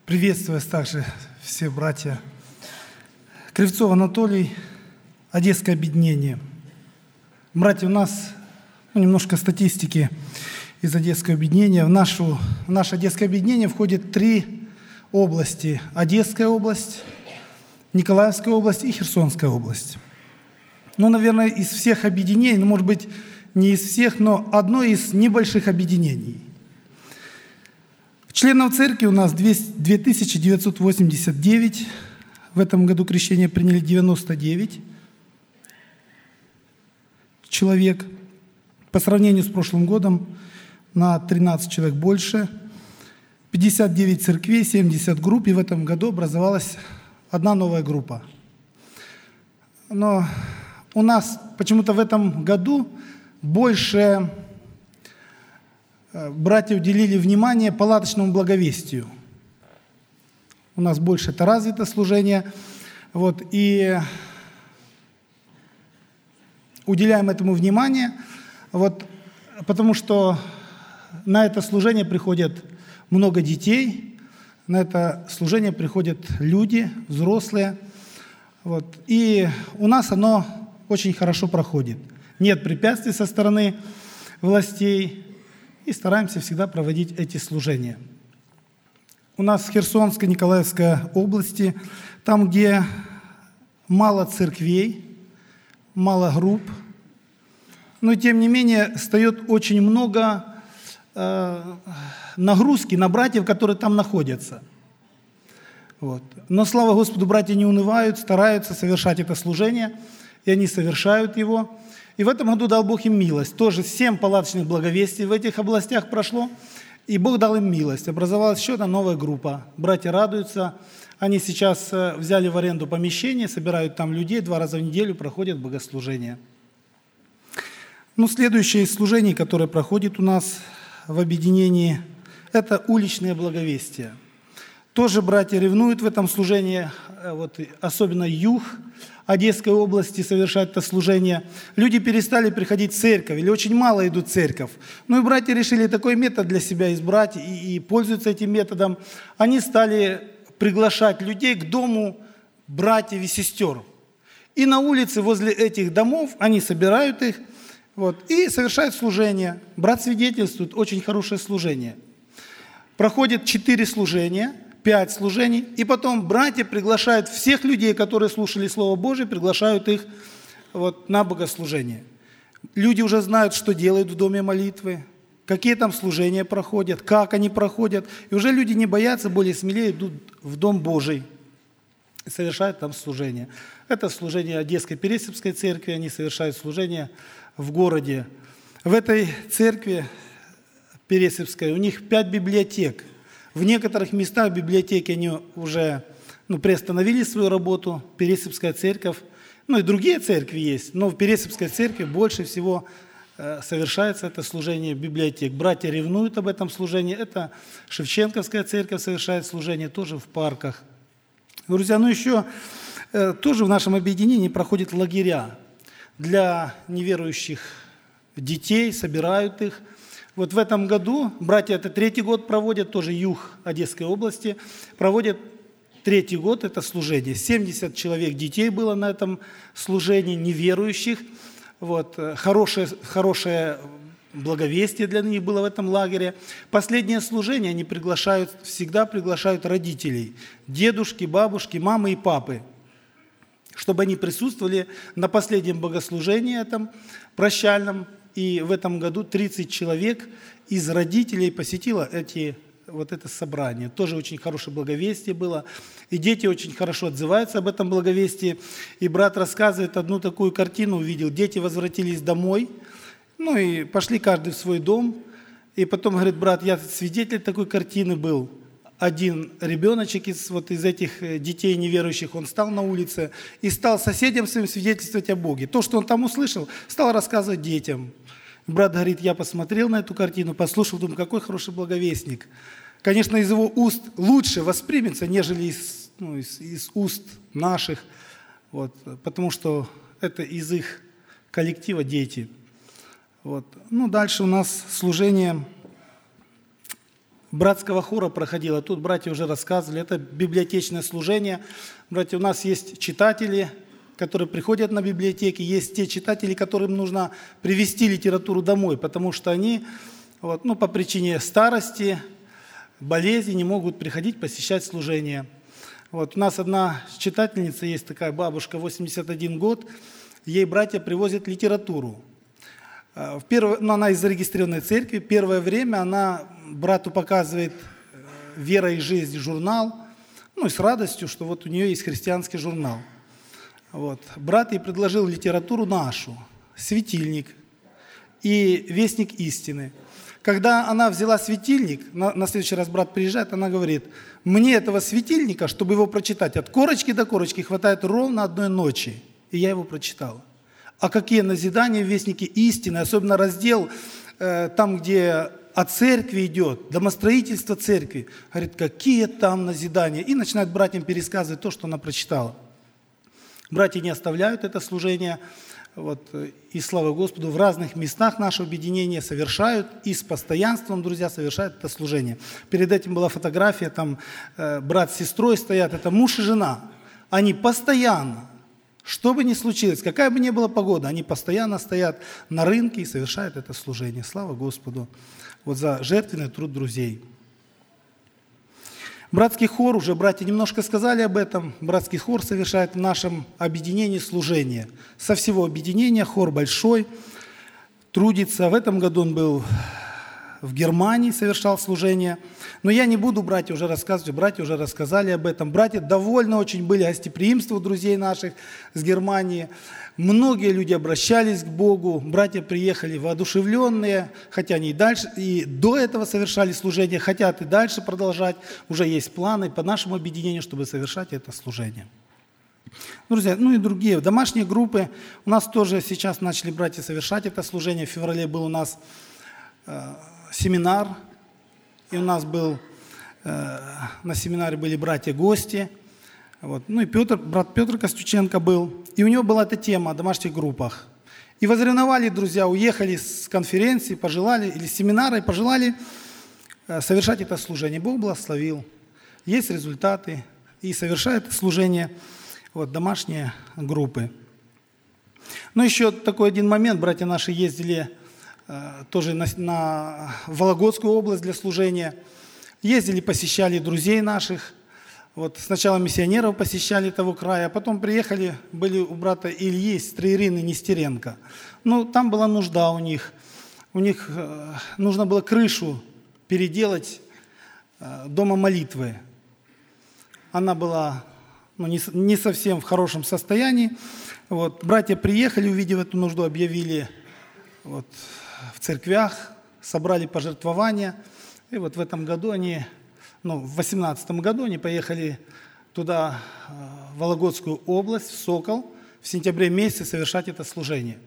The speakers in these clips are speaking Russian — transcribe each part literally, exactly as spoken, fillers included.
Приветствую вас также, все братья. Кривцов Анатолий, Одесское объединение. Братья, у нас ну, немножко статистики из Одесского объединения. В, нашу, в наше Одесское объединение входит три области. Одесская область, Николаевская область и Херсонская область. Ну, наверное, из всех объединений, ну, может быть, не из всех, но одно из небольших объединений. Членов церкви у нас две тысячи девятьсот восемьдесят девять. В этом году крещение приняли девяносто девять человек. По сравнению с прошлым годом на тринадцать человек больше. пятьдесят девять церквей, семьдесят групп, и в этом году образовалась одна новая группа. Но у нас почему-то в этом году больше братья уделили внимание палаточному благовестию. У нас больше это развито служение. Вот, и уделяем этому внимание, вот, потому что на это служение приходят много детей, на это служение приходят люди, взрослые. Вот, и у нас оно очень хорошо проходит. Нет препятствий со стороны властей, и стараемся всегда проводить эти служения. У нас в Херсонской, Николаевской области, там, где мало церквей, мало групп, но тем не менее встает очень много э, нагрузки на братьев, которые там находятся. Вот. Но, слава Господу, братья не унывают, стараются совершать это служение, и они совершают его. И в этом году дал Бог им милость. Тоже семь палаточных благовестий в этих областях прошло, и Бог дал им милость. Образовалась еще одна новая группа. Братья радуются. Они сейчас взяли в аренду помещение, собирают там людей, два раза в неделю проходят богослужения. Ну, следующее из служений, которое проходит у нас в объединении, это уличное благовестие. Тоже братья ревнуют в этом служении, вот, особенно юг Одесской области совершать это служение. Люди перестали приходить в церковь, или очень мало идут в церковь. Ну и братья решили такой метод для себя избрать, и, и пользуются этим методом. Они стали приглашать людей к дому братьев и сестер. И на улице возле этих домов они собирают их, вот, и совершают служение. Брат свидетельствует, очень хорошее служение. Проходит четыре служения, пять служений, и потом братья приглашают всех людей, которые слушали Слово Божие, приглашают их вот, на богослужение. Люди уже знают, что делают в доме молитвы, какие там служения проходят, как они проходят. И уже люди не боятся, более смелее идут в Дом Божий и совершают там служение. Это служение Одесской Пересипской церкви, они совершают служение в городе. В этой церкви Пересипской у них пять библиотек. В некоторых местах библиотеки они уже ну, приостановили свою работу, Пересипская церковь, ну и другие церкви есть, но в Пересипской церкви больше всего э, совершается это служение библиотек. Братья ревнуют об этом служении, это Шевченковская церковь совершает служение тоже в парках. Друзья, ну еще э, тоже в нашем объединении проходят лагеря для неверующих детей, собирают их. Вот в этом году, братья это третий год проводят, тоже юг Одесской области, проводят третий год это служение. семьдесят человек детей было на этом служении, неверующих. Вот, хорошее, хорошее благовестие для них было в этом лагере. Последнее служение они приглашают, всегда приглашают родителей, дедушки, бабушки, мамы и папы, чтобы они присутствовали на последнем богослужении этом прощальном. И в этом году тридцать человек из родителей посетило эти, вот это собрание. Тоже очень хорошее благовестие было. И дети очень хорошо отзываются об этом благовестии. И брат рассказывает одну такую картину, увидел. Дети возвратились домой, ну и пошли каждый в свой дом. И потом говорит, брат, я свидетель такой картины был. Один ребеночек из, вот из этих детей неверующих, он стал на улице и стал соседям своим свидетельствовать о Боге. То, что он там услышал, стал рассказывать детям. Брат говорит, я посмотрел на эту картину, послушал, думаю, какой хороший благовестник. Конечно, из его уст лучше воспримется, нежели из, ну, из, из уст наших, вот, потому что это из их коллектива дети. Вот. Ну, дальше у нас служение братского хора проходило. Тут братья уже рассказывали. Это библиотечное служение. Братья, у нас есть читатели, которые приходят на библиотеки. Есть те читатели, которым нужно привезти литературу домой, потому что они вот, ну, по причине старости, болезни не могут приходить посещать служение. Вот, у нас одна читательница есть, такая бабушка, восемьдесят один год. Ей братья привозят литературу. В первое, ну, она из зарегистрированной церкви. Первое время она брату показывает «Вера и жизнь» журнал, ну и с радостью, что вот у нее есть христианский журнал. Вот. Брат ей предложил литературу нашу, «Светильник» и «Вестник истины». Когда она взяла светильник, на, на следующий раз брат приезжает, она говорит: мне этого светильника, чтобы его прочитать, от корочки до корочки хватает ровно одной ночи. И я его прочитал. А какие назидания в Вестнике истины, особенно раздел, э, там, где о церкви идет, домостроительство церкви. Говорит, какие там назидания. И начинает братьям пересказывать то, что она прочитала. Братья не оставляют это служение. Вот, и слава Господу, в разных местах нашего объединения совершают, и с постоянством, друзья, совершают это служение. Перед этим была фотография, там э, брат с сестрой стоят, это муж и жена. Они постоянно, что бы ни случилось, какая бы ни была погода, они постоянно стоят на рынке и совершают это служение. Слава Господу вот за жертвенный труд друзей. Братский хор, уже братья немножко сказали об этом, братский хор совершает в нашем объединении служение. Со всего объединения хор большой, трудится. В этом году он был в Германии, совершал служение. Но я не буду, братья, уже рассказывать, братья уже рассказали об этом. Братья довольны очень были гостеприимству друзей наших с Германии. Многие люди обращались к Богу, братья приехали воодушевленные, хотя они и дальше, и до этого совершали служение, хотят и дальше продолжать. Уже есть планы по нашему объединению, чтобы совершать это служение. Друзья, ну и другие домашние группы. У нас тоже сейчас начали братья совершать это служение. В феврале был у нас э, семинар, и у нас был, э, на семинаре были братья-гости. Вот. Ну и Петр, брат Петр Костюченко был. И у него была эта тема о домашних группах. И возревновали, друзья, уехали с конференции, пожелали, или с семинара, и пожелали э, совершать это служение. Бог благословил. Есть результаты. И совершают это служение вот, домашние группы. Ну еще такой один момент. Братья наши ездили э, тоже на, на Вологодскую область для служения. Ездили, посещали друзей наших. Вот сначала миссионеров посещали того края, а потом приехали, были у брата Ильи Строерины Нестеренко. Ну, там была нужда у них. У них э, нужно было крышу переделать э, дома молитвы. Она была ну, не, не совсем в хорошем состоянии. Вот. Братья приехали, увидев эту нужду, объявили вот, в церквях, собрали пожертвования. И вот в этом году они... Ну, в две тысячи восемнадцатом году они поехали туда, в Вологодскую область, в Сокол, в сентябре месяце совершать это служение.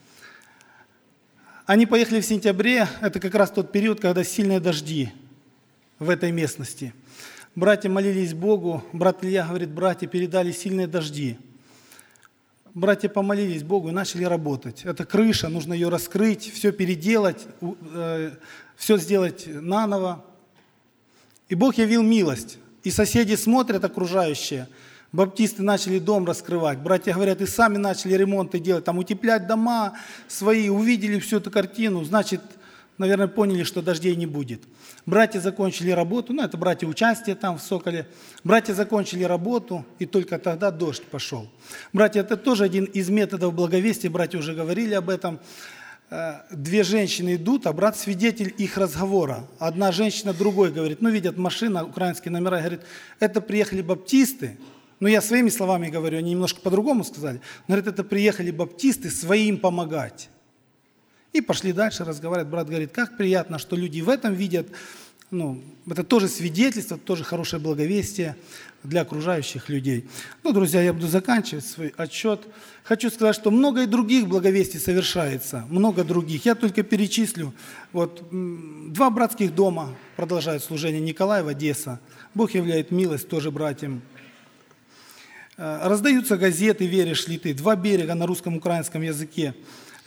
Они поехали в сентябре, это как раз тот период, когда сильные дожди в этой местности. Братья молились Богу, брат Илья говорит, братья передали сильные дожди. Братья помолились Богу и начали работать. Это крыша, нужно ее раскрыть, все переделать, все сделать наново. И Бог явил милость. И соседи смотрят, окружающие. Баптисты начали дом раскрывать. Братья говорят, и сами начали ремонты делать, там утеплять дома свои. Увидели всю эту картину, значит, наверное, поняли, что дождей не будет. Братья закончили работу, ну, это братья участие там в Соколе. Братья закончили работу, и только тогда дождь пошел. Братья, это тоже один из методов благовестия, братья уже говорили об этом. Две женщины идут, а брат свидетель их разговора. Одна женщина другой говорит, ну, видят машина, украинские номера, говорит, это приехали баптисты. Ну, я своими словами говорю, они немножко по-другому сказали. Говорит, это приехали баптисты своим помогать. И пошли дальше разговаривать. Брат говорит, как приятно, что люди в этом видят. Ну, это тоже свидетельство, тоже хорошее благовестие для окружающих людей. Ну, друзья, я буду заканчивать свой отчет. Хочу сказать, что много и других благовестий совершается, много других. Я только перечислю. Вот, два братских дома продолжают служение, Николаев, Одесса. Бог являет милость тоже братьям. Раздаются газеты «Веришь ли ты?» Два берега на русском и украинском языке.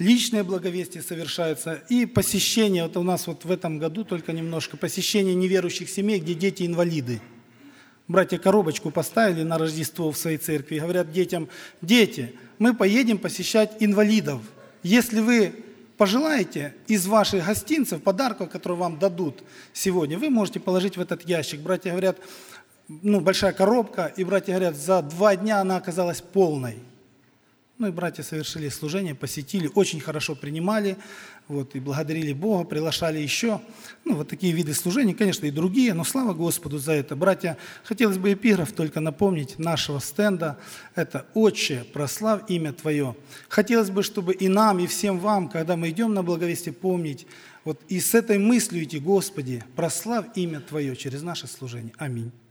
личное благовестие совершается, и посещение, вот у нас вот в этом году только немножко, посещение неверующих семей, где дети инвалиды. Братья коробочку поставили на Рождество в своей церкви и говорят детям: дети, мы поедем посещать инвалидов. Если вы пожелаете, из ваших гостинцев, подарков, которые вам дадут сегодня, вы можете положить в этот ящик. Братья говорят, ну, большая коробка, и братья говорят, за два дня она оказалась полной. Ну и братья совершили служение, посетили, очень хорошо принимали, вот, и благодарили Бога, приглашали еще. Ну, вот такие виды служений, конечно, и другие, но слава Господу за это. Братья, хотелось бы эпиграф только напомнить нашего стенда. Это «Отче, прославь имя Твое». Хотелось бы, чтобы и нам, и всем вам, когда мы идем на благовестие, помнить, вот, и с этой мыслью идти: Господи, прославь имя Твое через наше служение. Аминь.